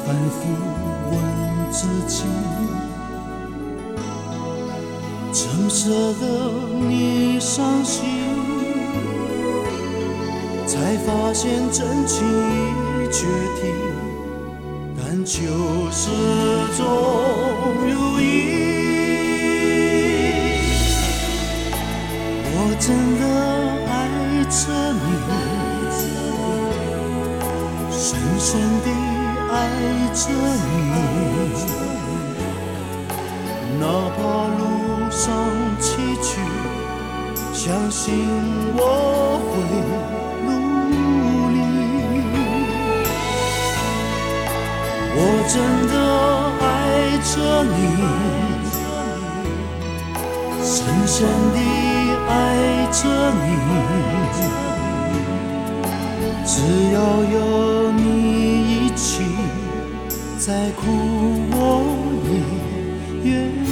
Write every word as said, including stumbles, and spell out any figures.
反复问自己，怎舍得你伤心？才发现真情已决堤，但就是总如一。我真的爱着你，深深地爱着你，哪怕路上崎岖，相信我会努力。我真的爱着你，深深地爱着你，只要有你一起，再苦我也愿意。